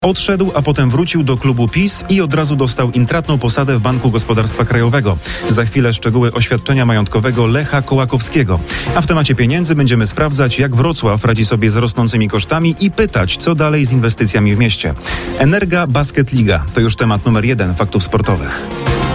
Odszedł, a potem wrócił do klubu PiS i od razu dostał intratną posadę w Banku Gospodarstwa Krajowego. Za chwilę szczegóły oświadczenia majątkowego Lecha Kołakowskiego. A w temacie pieniędzy będziemy sprawdzać, jak Wrocław radzi sobie z rosnącymi kosztami i pytać, co dalej z inwestycjami w mieście. Energa Basket Liga to już temat numer 1 faktów sportowych.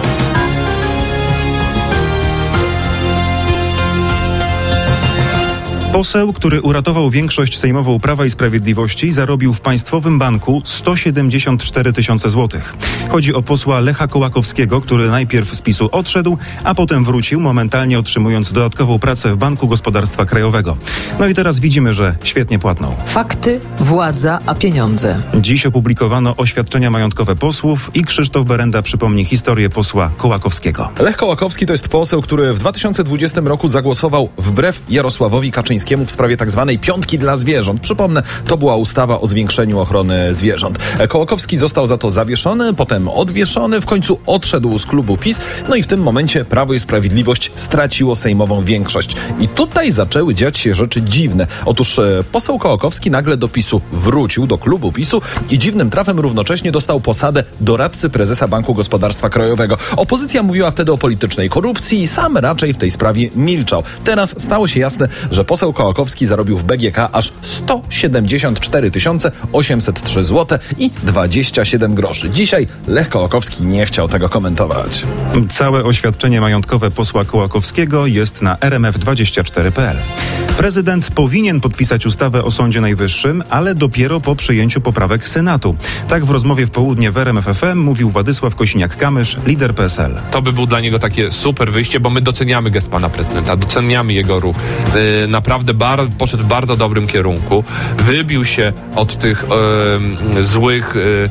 Poseł, który uratował większość sejmową Prawa i Sprawiedliwości, zarobił w Państwowym Banku 174 tysiące złotych. Chodzi o posła Lecha Kołakowskiego, który najpierw z PiS-u odszedł, a potem wrócił, momentalnie otrzymując dodatkową pracę w Banku Gospodarstwa Krajowego. No i teraz widzimy, że świetnie płatną. Fakty, władza, a pieniądze. Dziś opublikowano oświadczenia majątkowe posłów i Krzysztof Berenda przypomni historię posła Kołakowskiego. Lech Kołakowski to jest poseł, który w 2020 roku zagłosował wbrew Jarosławowi Kaczyńskiemu w sprawie tak zwanej piątki dla zwierząt. Przypomnę, to była ustawa o zwiększeniu ochrony zwierząt. Kołakowski został za to zawieszony, potem odwieszony, w końcu odszedł z klubu PiS, no i w tym momencie Prawo i Sprawiedliwość straciło sejmową większość. I tutaj zaczęły dziać się rzeczy dziwne. Otóż poseł Kołakowski nagle do PiS-u wrócił, do klubu PiS-u i dziwnym trafem równocześnie dostał posadę doradcy prezesa Banku Gospodarstwa Krajowego. Opozycja mówiła wtedy o politycznej korupcji i sam raczej w tej sprawie milczał. Teraz stało się jasne, że poseł Kołakowski zarobił w BGK aż 174 803 zł i 27 groszy. Dzisiaj Lech Kołakowski nie chciał tego komentować. Całe oświadczenie majątkowe posła Kołakowskiego jest na rmf24.pl. Prezydent powinien podpisać ustawę o Sądzie Najwyższym, ale dopiero po przyjęciu poprawek Senatu. Tak w rozmowie w południe w RMF FM mówił Władysław Kosiniak-Kamysz, lider PSL. To by był dla niego takie super wyjście, bo my doceniamy gest pana prezydenta, doceniamy jego ruch. Naprawdę poszedł w bardzo dobrym kierunku. Wybił się od tych złych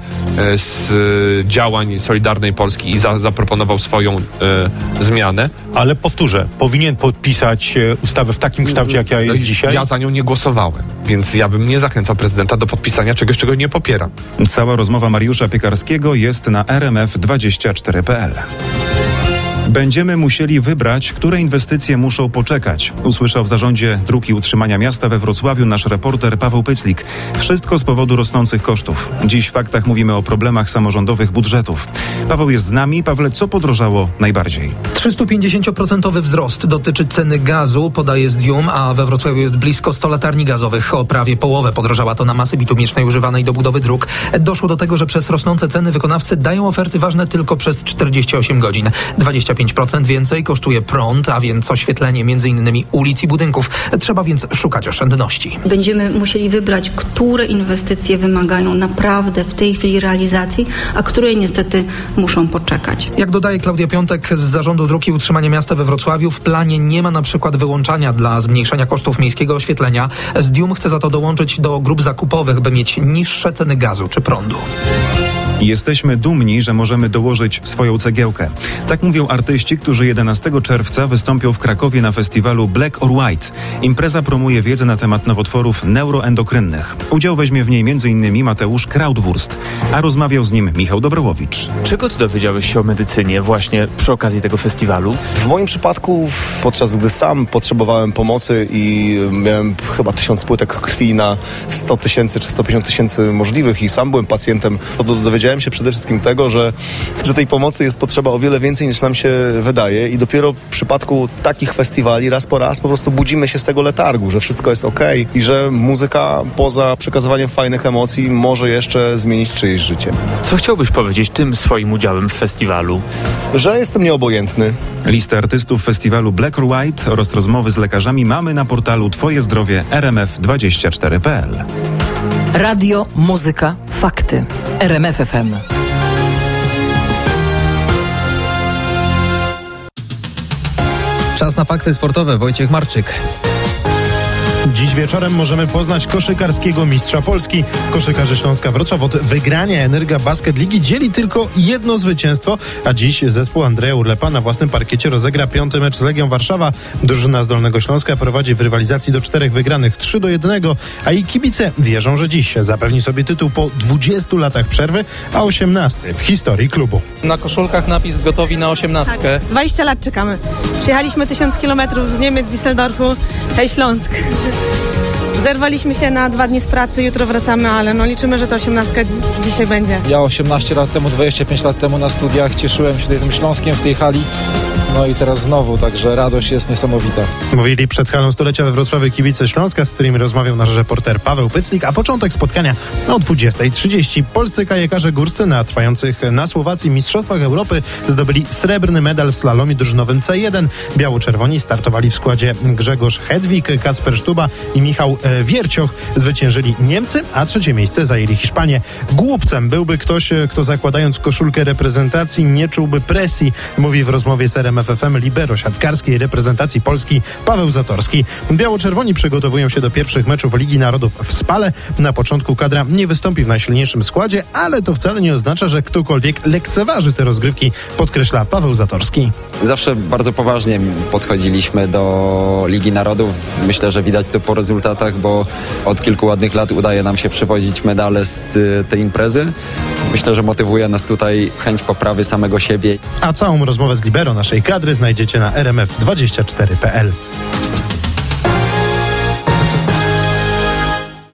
działań Solidarnej Polski i zaproponował swoją zmianę. Ale powtórzę, powinien podpisać ustawę w takim kształcie, jaka jest dzisiaj? Ja za nią nie głosowałem, więc ja bym nie zachęcał prezydenta do podpisania czegoś, czego nie popieram. Cała rozmowa Mariusza Piekarskiego jest na rmf24.pl. Będziemy musieli wybrać, które inwestycje muszą poczekać, usłyszał w zarządzie Dróg i Utrzymania Miasta we Wrocławiu nasz reporter Paweł Pyclik. Wszystko z powodu rosnących kosztów. Dziś w faktach mówimy o problemach samorządowych budżetów. Paweł jest z nami. Pawle, co podrożało najbardziej? 350% wzrost dotyczy ceny gazu, podaje Zdium, a we Wrocławiu jest blisko 100 latarni gazowych. O prawie połowę podrożała to na masy bitumicznej używanej do budowy dróg. Doszło do tego, że przez rosnące ceny wykonawcy dają oferty ważne tylko przez 48 godzin. 25% więcej kosztuje prąd, a więc oświetlenie m.in. ulic i budynków. Trzeba więc szukać oszczędności. Będziemy musieli wybrać, które inwestycje wymagają naprawdę w tej chwili realizacji, a które niestety muszą poczekać. Jak dodaje Klaudia Piątek z Zarządu Dróg i Utrzymania Miasta we Wrocławiu, w planie nie ma na przykład wyłączania dla zmniejszenia kosztów miejskiego oświetlenia. Zdium chce za to dołączyć do grup zakupowych, by mieć niższe ceny gazu czy prądu. Jesteśmy dumni, że możemy dołożyć swoją cegiełkę. Tak mówią artyści, którzy 11 czerwca wystąpią w Krakowie na festiwalu Black or White. Impreza promuje wiedzę na temat nowotworów neuroendokrynnych. Udział weźmie w niej m.in. Mateusz Krautwurst, a rozmawiał z nim Michał Dobrołowicz. Czego ty dowiedziałeś się o medycynie właśnie przy okazji tego festiwalu? W moim przypadku, podczas gdy sam potrzebowałem pomocy i miałem chyba 1000 płytek krwi na 100 tysięcy czy 150 tysięcy możliwych i sam byłem pacjentem, to dowiedziałem się przede wszystkim tego, że tej pomocy jest potrzeba o wiele więcej niż nam się wydaje i dopiero w przypadku takich festiwali raz po raz po prostu budzimy się z tego letargu, że wszystko jest okej i że muzyka poza przekazywaniem fajnych emocji może jeszcze zmienić czyjeś życie. Co chciałbyś powiedzieć tym swoim udziałem w festiwalu? Że jestem nieobojętny. Listę artystów festiwalu Black or White oraz rozmowy z lekarzami mamy na portalu Twoje zdrowie rmf24.pl. Radio, muzyka, fakty. RMF FM. Czas na fakty sportowe. Wojciech Marczyk. Dziś wieczorem możemy poznać koszykarskiego mistrza Polski. Koszykarze Śląska Wrocław od wygrania Energa Basket Ligi dzieli tylko jedno zwycięstwo, a dziś zespół Andrzeja Urlepa na własnym parkiecie rozegra 5. mecz z Legią Warszawa. Drużyna z Dolnego Śląska prowadzi w rywalizacji do 4 wygranych 3-1, a jej kibice wierzą, że dziś zapewni sobie tytuł po 20 latach przerwy, a 18 w historii klubu. Na koszulkach napis gotowi na 18. 20 lat czekamy. Przyjechaliśmy 1000 kilometrów z Niemiec, z Düsseldorfu. Hej Śląsk! Zerwaliśmy się na 2 dni z pracy, jutro wracamy, ale liczymy, że to 18 dzisiaj będzie. Ja 18 lat temu, 25 lat temu na studiach cieszyłem się tutaj tym Śląskiem w tej hali. No i teraz znowu, także radość jest niesamowita. Mówili przed halą stulecia we Wrocławiu kibice Śląska, z którymi rozmawiał nasz reporter Paweł Pyclik, a początek spotkania o 20:30. Polscy kajakarze górscy na trwających na Słowacji Mistrzostwach Europy zdobyli srebrny medal w slalomie drużynowym C1. Biało-czerwoni startowali w składzie Grzegorz Hedwig, Kacper Sztuba i Michał Wiercioch. Zwyciężyli Niemcy, a 3. miejsce zajęli Hiszpanie. Głupcem byłby ktoś, kto zakładając koszulkę reprezentacji nie czułby presji, mówi w rozmowie z RMF FM libero siatkarskiej reprezentacji Polski Paweł Zatorski. Biało-czerwoni przygotowują się do pierwszych meczów Ligi Narodów w Spale. Na początku kadra nie wystąpi w najsilniejszym składzie, ale to wcale nie oznacza, że ktokolwiek lekceważy te rozgrywki, podkreśla Paweł Zatorski. Zawsze bardzo poważnie podchodziliśmy do Ligi Narodów. Myślę, że widać to po rezultatach, bo od kilku ładnych lat udaje nam się przywozić medale z tej imprezy. Myślę, że motywuje nas tutaj chęć poprawy samego siebie. A całą rozmowę z libero naszej kadry znajdziecie na rmf24.pl.